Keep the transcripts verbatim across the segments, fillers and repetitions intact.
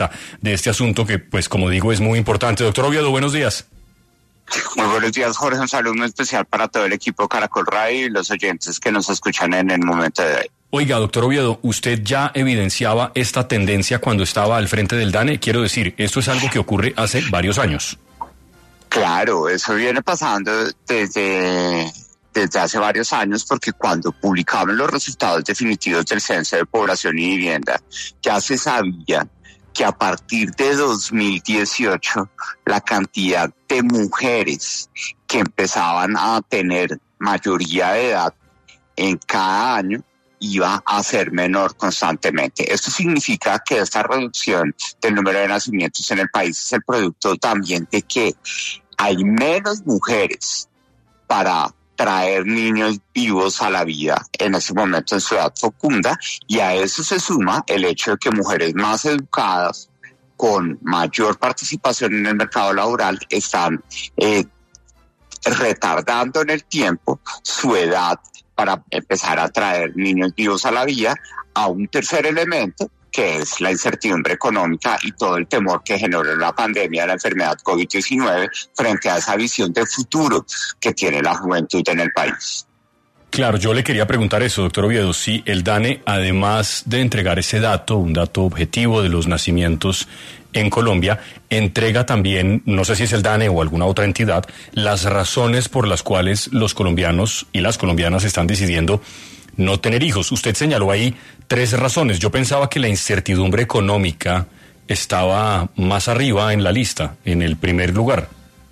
de este asunto que, pues, como digo, es muy importante. Doctor Oviedo, buenos días. Muy buenos días, Jorge. Un saludo muy especial para todo el equipo Caracol Radio y los oyentes que nos escuchan en el momento de hoy. Oiga, doctor Oviedo, usted ya evidenciaba esta tendencia cuando estaba al frente del DANE. Quiero decir, esto es algo que ocurre hace varios años. Claro, eso viene pasando desde... desde hace varios años, porque cuando publicamos los resultados definitivos del Censo de Población y Vivienda, ya se sabía que a partir de dos mil dieciocho la cantidad de mujeres que empezaban a tener mayoría de edad en cada año iba a ser menor constantemente. Esto significa que esta reducción del número de nacimientos en el país es el producto también de que hay menos mujeres para traer niños vivos a la vida en ese momento en su edad fecunda, y a eso se suma el hecho de que mujeres más educadas, con mayor participación en el mercado laboral, están eh, retardando en el tiempo su edad para empezar a traer niños vivos a la vida, a un tercer elemento, que es la incertidumbre económica y todo el temor que generó la pandemia de la enfermedad COVID diecinueve frente a esa visión de futuro que tiene la juventud en el país. Claro, yo le quería preguntar eso, doctor Oviedo, si el DANE, además de entregar ese dato, un dato objetivo de los nacimientos en Colombia, entrega también, no sé si es el DANE o alguna otra entidad, las razones por las cuales los colombianos y las colombianas están decidiendo no tener hijos. Usted señaló ahí tres razones. Yo pensaba que la incertidumbre económica estaba más arriba en la lista, en el primer lugar.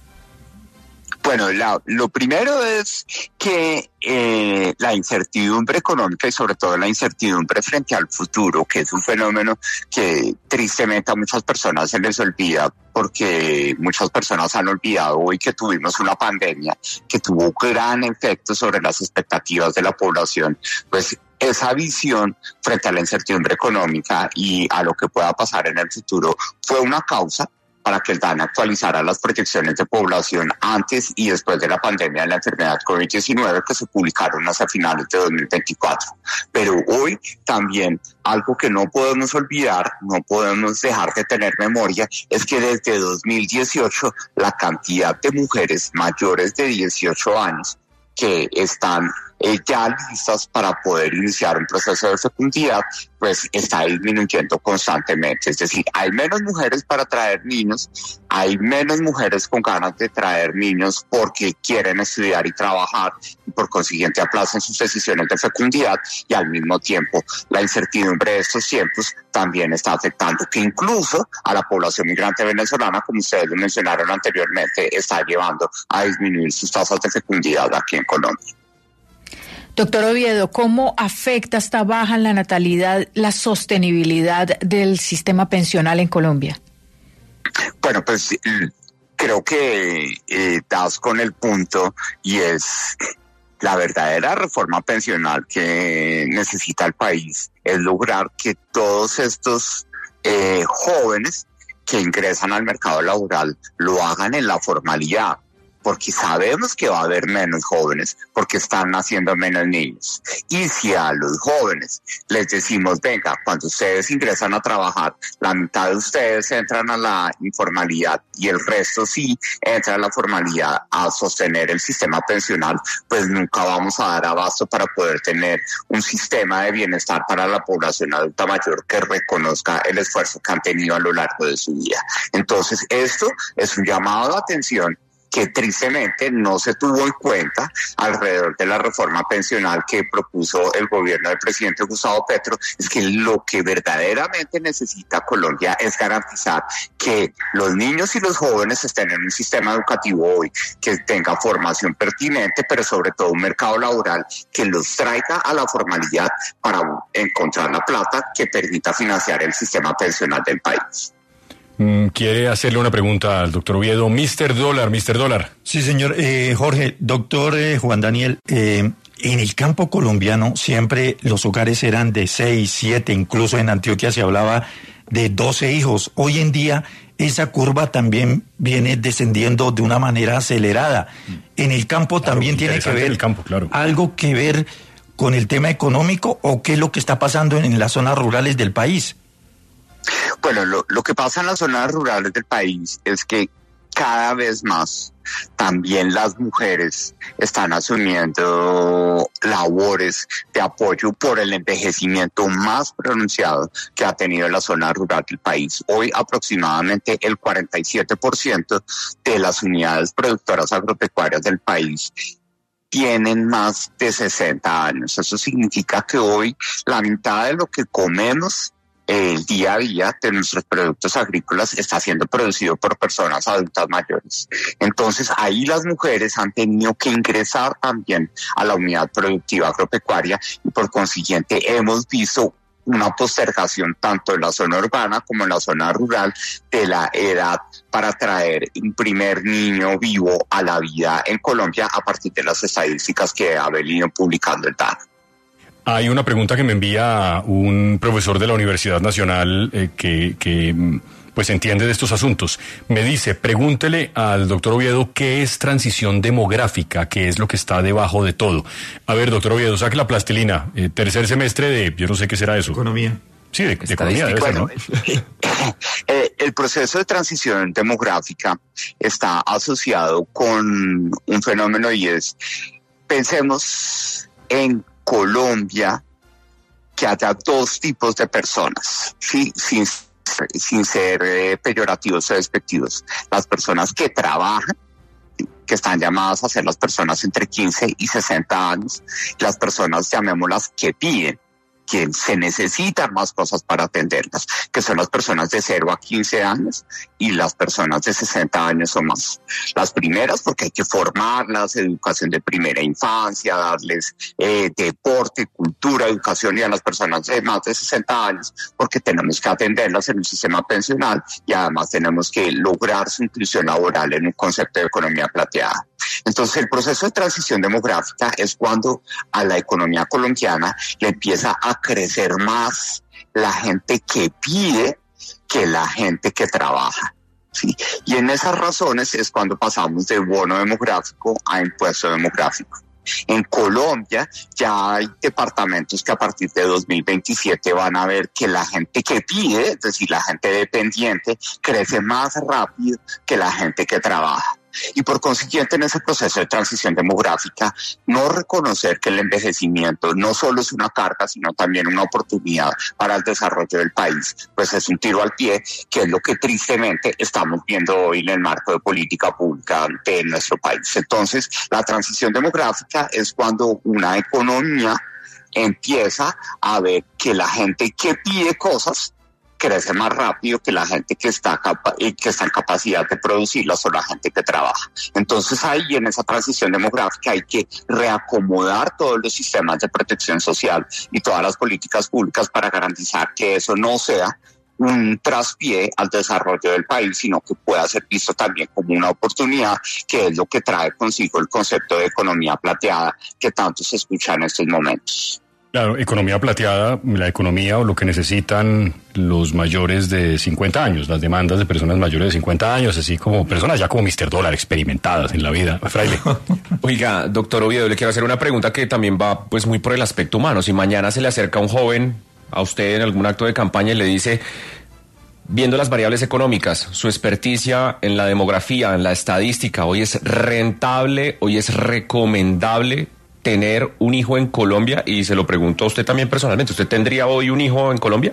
Bueno, la, lo primero es que eh, la incertidumbre económica y sobre todo la incertidumbre frente al futuro, que es un fenómeno que tristemente a muchas personas se les olvida, porque muchas personas han olvidado hoy que tuvimos una pandemia que tuvo gran efecto sobre las expectativas de la población. Pues esa visión frente a la incertidumbre económica y a lo que pueda pasar en el futuro fue una causa para que el DANE actualizara las proyecciones de población antes y después de la pandemia de la enfermedad COVID diecinueve que se publicaron hacia finales de dos mil veinticuatro. Pero hoy también algo que no podemos olvidar, no podemos dejar de tener memoria, es que desde dos mil dieciocho la cantidad de mujeres mayores de dieciocho años que están eh, ya listas para poder iniciar un proceso de fecundidad, pues está disminuyendo constantemente. Es decir, hay menos mujeres para traer niños, hay menos mujeres con ganas de traer niños porque quieren estudiar y trabajar y por consiguiente aplazan sus decisiones de fecundidad, y al mismo tiempo la incertidumbre de estos tiempos también está afectando que incluso a la población migrante venezolana, como ustedes lo mencionaron anteriormente, está llevando a disminuir sus tasas de fecundidad aquí en Colombia. Doctor Oviedo, ¿cómo afecta esta baja en la natalidad la sostenibilidad del sistema pensional en Colombia? Bueno, pues creo que eh, das con el punto, y es la verdadera reforma pensional que necesita el país, es lograr que todos estos eh, jóvenes que ingresan al mercado laboral lo hagan en la formalidad, porque sabemos que va a haber menos jóvenes, porque están naciendo menos niños. Y si a los jóvenes les decimos, venga, cuando ustedes ingresan a trabajar, la mitad de ustedes entran a la informalidad y el resto sí entra a la formalidad a sostener el sistema pensional, pues nunca vamos a dar abasto para poder tener un sistema de bienestar para la población adulta mayor que reconozca el esfuerzo que han tenido a lo largo de su vida. Entonces, esto es un llamado de atención que tristemente no se tuvo en cuenta alrededor de la reforma pensional que propuso el gobierno del presidente Gustavo Petro. Es que lo que verdaderamente necesita Colombia es garantizar que los niños y los jóvenes estén en un sistema educativo hoy que tenga formación pertinente, pero sobre todo un mercado laboral que los traiga a la formalidad para encontrar la plata que permita financiar el sistema pensional del país. Quiere hacerle una pregunta al doctor Oviedo. mister Dólar, mister Dólar. Sí, señor. Eh, Jorge, doctor eh, Juan Daniel, eh, en el campo colombiano siempre los hogares eran de seis, siete, incluso en Antioquia se hablaba de doce hijos. Hoy en día esa curva también viene descendiendo de una manera acelerada. En el campo claro, también tiene que ver el campo, claro. algo que ver con el tema económico, o qué es lo que está pasando en las zonas rurales del país. Bueno, lo, lo que pasa en las zonas rurales del país es que cada vez más también las mujeres están asumiendo labores de apoyo por el envejecimiento más pronunciado que ha tenido la zona rural del país. Hoy aproximadamente el cuarenta y siete por ciento de las unidades productoras agropecuarias del país tienen más de sesenta años. Eso significa que hoy la mitad de lo que comemos el día a día de nuestros productos agrícolas está siendo producido por personas adultas mayores. Entonces ahí las mujeres han tenido que ingresar también a la unidad productiva agropecuaria y por consiguiente hemos visto una postergación tanto en la zona urbana como en la zona rural de la edad para traer un primer niño vivo a la vida en Colombia a partir de las estadísticas que ha venido publicando el D A N E. Hay una pregunta que me envía un profesor de la Universidad Nacional eh, que, que pues entiende de estos asuntos. Me dice, pregúntele al doctor Oviedo qué es transición demográfica, qué es lo que está debajo de todo. A ver, doctor Oviedo, saque la plastilina. Eh, tercer semestre de, yo no sé qué será eso. Economía. Sí, de, de economía debe ser, ¿no? eh, el proceso de transición demográfica está asociado con un fenómeno y es, pensemos en Colombia, que haya dos tipos de personas, ¿sí? sin, sin ser eh, peyorativos o despectivos. Las personas que trabajan, que están llamadas a ser las personas entre quince y sesenta años, las personas, llamémoslas, que piden, que se necesitan más cosas para atenderlas, que son las personas de cero a quince años y las personas de sesenta años o más. Las primeras porque hay que formarlas, educación de primera infancia, darles eh, deporte, cultura, educación, y a las personas de más de sesenta años porque tenemos que atenderlas en un sistema pensional y además tenemos que lograr su inclusión laboral en un concepto de economía plateada. Entonces el proceso de transición demográfica es cuando a la economía colombiana le empieza a crecer más la gente que pide que la gente que trabaja, ¿sí? Y en esas razones es cuando pasamos de bono demográfico a impuesto demográfico. En Colombia ya hay departamentos que a partir de dos mil veintisiete van a ver que la gente que pide, es decir, la gente dependiente, crece más rápido que la gente que trabaja. Y por consiguiente, en ese proceso de transición demográfica, no reconocer que el envejecimiento no solo es una carga, sino también una oportunidad para el desarrollo del país, pues es un tiro al pie, que es lo que tristemente estamos viendo hoy en el marco de política pública de nuestro país. Entonces, la transición demográfica es cuando una economía empieza a ver que la gente que pide cosas crece más rápido que la gente que está capa- que está en capacidad de producirlas o la gente que trabaja. Entonces ahí en esa transición demográfica hay que reacomodar todos los sistemas de protección social y todas las políticas públicas para garantizar que eso no sea un traspié al desarrollo del país, sino que pueda ser visto también como una oportunidad, que es lo que trae consigo el concepto de economía plateada que tanto se escucha en estos momentos. Claro, economía plateada, la economía o lo que necesitan los mayores de cincuenta años, las demandas de personas mayores de cincuenta años, así como personas ya como mister Dólar, experimentadas en la vida. Fraile. Oiga, doctor Oviedo, le quiero hacer una pregunta que también va pues muy por el aspecto humano. Si mañana se le acerca un joven a usted en algún acto de campaña y le dice, viendo las variables económicas, su experticia en la demografía, en la estadística, hoy es rentable, hoy es recomendable tener un hijo en Colombia, y se lo pregunto a usted también personalmente, ¿usted tendría hoy un hijo en Colombia?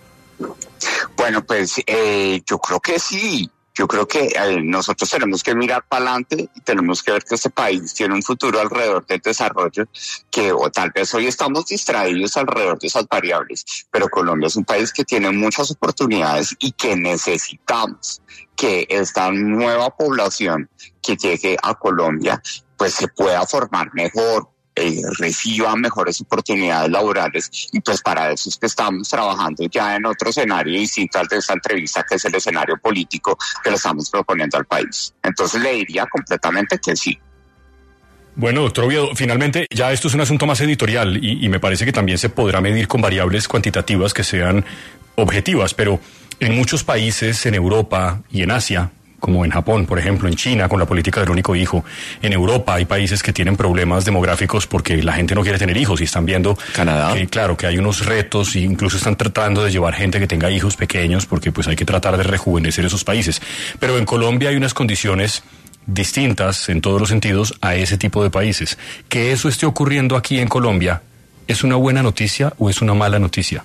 Bueno, pues eh, yo creo que sí. Yo creo que eh, nosotros tenemos que mirar para adelante y tenemos que ver que este país tiene un futuro alrededor del desarrollo, que o tal vez hoy estamos distraídos alrededor de esas variables, pero Colombia es un país que tiene muchas oportunidades y que necesitamos que esta nueva población que llegue a Colombia pues se pueda formar mejor, eh, reciba mejores oportunidades laborales, y pues para eso es que estamos trabajando ya en otro escenario distinto al de esta entrevista, que es el escenario político que le estamos proponiendo al país. Entonces le diría completamente que sí. Bueno, doctor Oviedo, finalmente ya esto es un asunto más editorial y, y me parece que también se podrá medir con variables cuantitativas que sean objetivas, pero en muchos países en Europa y en Asia, como en Japón, por ejemplo, en China, con la política del único hijo. En Europa hay países que tienen problemas demográficos porque la gente no quiere tener hijos y están viendo Canadá. que, claro, que hay unos retos e incluso están tratando de llevar gente que tenga hijos pequeños porque pues hay que tratar de rejuvenecer esos países. Pero en Colombia hay unas condiciones distintas en todos los sentidos a ese tipo de países. Que eso esté ocurriendo aquí en Colombia, ¿es una buena noticia o es una mala noticia?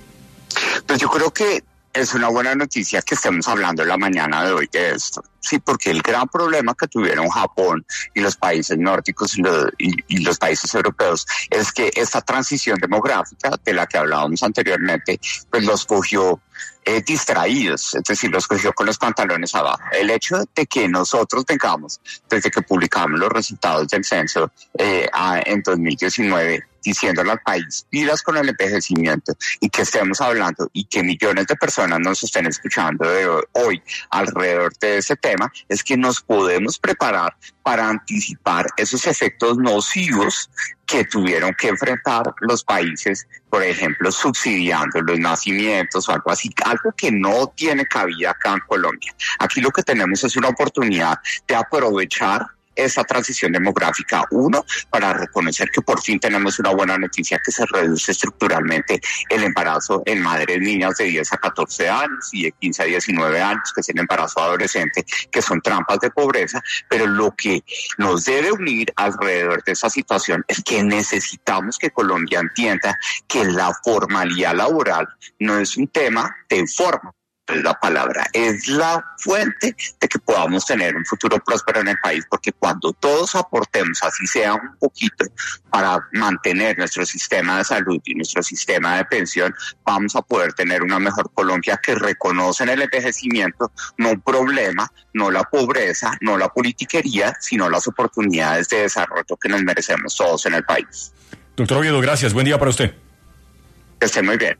Pues yo creo que es una buena noticia que estemos hablando en la mañana de hoy de esto. Sí, porque el gran problema que tuvieron Japón y los países nórdicos y los, y, y los países europeos es que esta transición demográfica de la que hablábamos anteriormente, pues los cogió eh, distraídos, es decir, los cogió con los pantalones abajo. El hecho de que nosotros tengamos, desde que publicamos los resultados del censo eh, a, en dos mil diecinueve, diciéndole al país, pilas con el envejecimiento, y que estemos hablando y que millones de personas nos estén escuchando de hoy alrededor de ese tema, es que nos podemos preparar para anticipar esos efectos nocivos que tuvieron que enfrentar los países, por ejemplo, subsidiando los nacimientos o algo así, algo que no tiene cabida acá en Colombia. Aquí lo que tenemos es una oportunidad de aprovechar esa transición demográfica, uno, para reconocer que por fin tenemos una buena noticia, que se reduce estructuralmente el embarazo en madres niñas de diez a catorce años y de quince a diecinueve años, que es el embarazo adolescente, que son trampas de pobreza, pero lo que nos debe unir alrededor de esa situación es que necesitamos que Colombia entienda que la formalidad laboral no es un tema de forma, es la palabra, es la fuente de que podamos tener un futuro próspero en el país, porque cuando todos aportemos, así sea un poquito, para mantener nuestro sistema de salud y nuestro sistema de pensión, vamos a poder tener una mejor Colombia que reconoce en el envejecimiento no un problema, no la pobreza, no la politiquería, sino las oportunidades de desarrollo que nos merecemos todos en el país. Doctor Oviedo, gracias. Buen día para usted. Que esté muy bien.